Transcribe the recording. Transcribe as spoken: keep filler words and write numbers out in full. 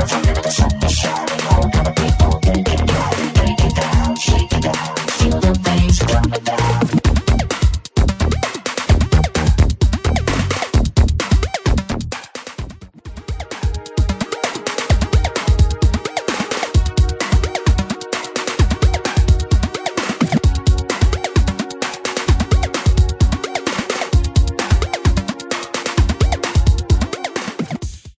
Tell me that the sun is shining, all got the people getting